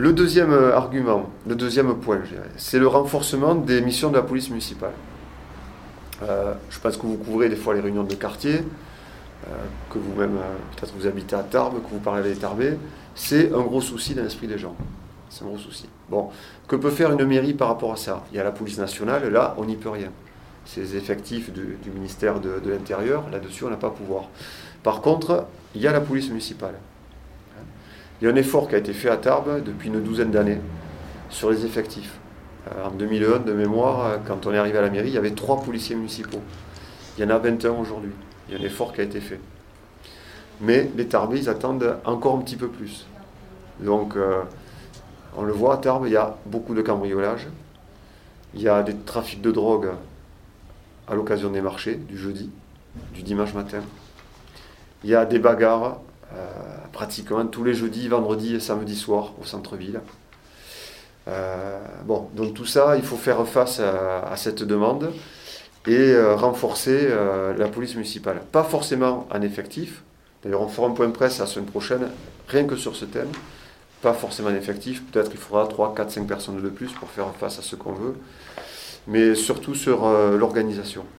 Le deuxième argument, le deuxième point, je dirais, c'est le renforcement des missions de la police municipale. Je pense que vous couvrez des fois les réunions de quartier, que vous-même, peut-être vous habitez à Tarbes, que vous parlez avec les Tarbais. C'est un gros souci dans l'esprit des gens. C'est un gros souci. Bon, que peut faire une mairie par rapport à ça? Il y a la police nationale, là, on n'y peut rien. C'est les effectifs du ministère de l'Intérieur, là-dessus, on n'a pas pouvoir. Par contre, il y a la police municipale. Il y a un effort qui a été fait à Tarbes depuis une douzaine d'années sur les effectifs. En 2001, de mémoire, quand on est arrivé à la mairie, il y avait 3 policiers municipaux. Il y en a 21 aujourd'hui. Il y a un effort qui a été fait. Mais les Tarbais, ils attendent encore un petit peu plus. Donc, on le voit, à Tarbes, il y a beaucoup de cambriolages. Il y a des trafics de drogue à l'occasion des marchés, du jeudi, du dimanche matin. Il y a des bagarres pratiquement tous les jeudis, vendredis et samedis soirs au centre-ville. Donc tout ça, il faut faire face à cette demande et renforcer la police municipale. Pas forcément en effectif. D'ailleurs, on fera un point de presse la semaine prochaine, rien que sur ce thème. Pas forcément en effectif. Peut-être qu'il faudra 3, 4, 5 personnes de plus pour faire face à ce qu'on veut. Mais surtout sur l'organisation.